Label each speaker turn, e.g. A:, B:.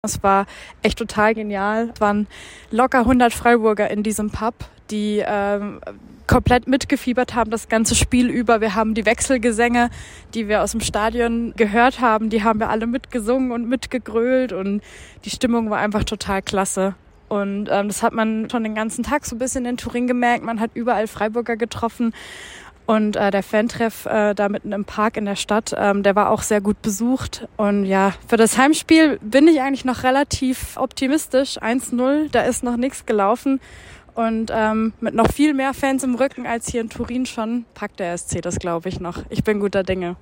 A: Es war echt total genial. Es waren locker 100 Freiburger in diesem Pub, die komplett mitgefiebert haben das ganze Spiel über. Wir haben die Wechselgesänge, die wir aus dem Stadion gehört haben, die haben wir alle mitgesungen und mitgegrölt und die Stimmung war einfach total klasse. Und das hat man schon den ganzen Tag so ein bisschen in Turin gemerkt. Man hat überall Freiburger getroffen. Und der Fantreff da mitten im Park in der Stadt, der war auch sehr gut besucht. Und ja, für das Heimspiel bin ich eigentlich noch relativ optimistisch. 1-0, da ist noch nichts gelaufen. Und mit noch viel mehr Fans im Rücken als hier in Turin schon, packt der SC das, glaube ich, noch. Ich bin guter Dinge.